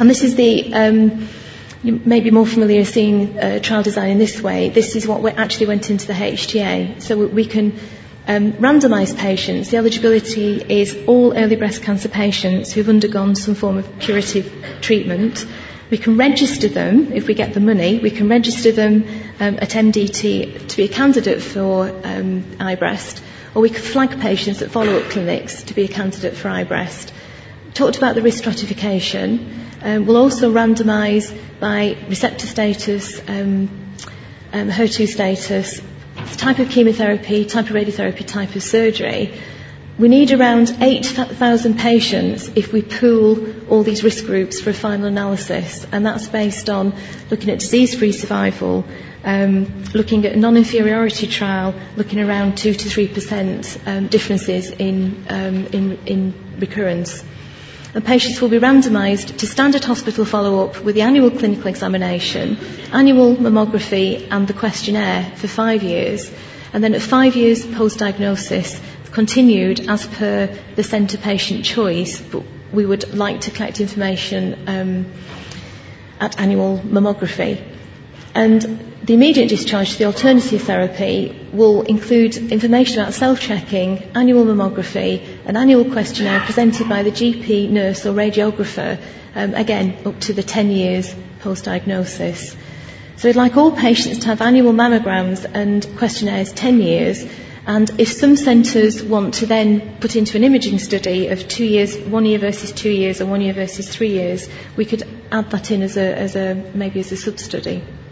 And this is you may be more familiar seeing trial design in this way. This is what actually went into the HTA. So we can randomise patients. The eligibility is all early breast cancer patients who've undergone some form of curative treatment. We can register them, if we get the money, we can register them at MDT to be a candidate for iBreast, or we could flag patients at follow-up clinics to be a candidate for iBreast. Talked about the risk stratification. We'll also randomise by receptor status, HER2 status, type of chemotherapy, type of radiotherapy, type of surgery. We need around 8,000 patients if we pool all these risk groups for a final analysis, and that's based on looking at disease-free survival, looking at a non-inferiority trial, looking around 2 to 3% differences in recurrence. And patients will be randomised to standard hospital follow-up with the annual clinical examination, annual mammography and the questionnaire for 5 years, and then at 5 years post-diagnosis, continued as per the centre patient choice, but we would like to collect information at annual mammography. And the immediate discharge to the alternative therapy will include information about self-checking, annual mammography, an annual questionnaire presented by the GP, nurse or radiographer, again up to the 10 years post-diagnosis. So we'd like all patients to have annual mammograms and questionnaires 10 years, and if some centres want to then put into an imaging study of 2 years, 1 year versus 2 years, or 1 year versus 3 years, we could add that in as a sub-study.